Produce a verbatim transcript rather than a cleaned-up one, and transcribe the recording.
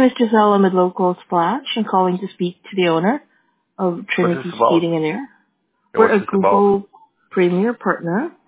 name is Giselle. I'm with Local Splash. I'm calling to speak to the owner of What's Trinity this about? Heating and Air. Yeah, We're what's a this about? Google Premier partner,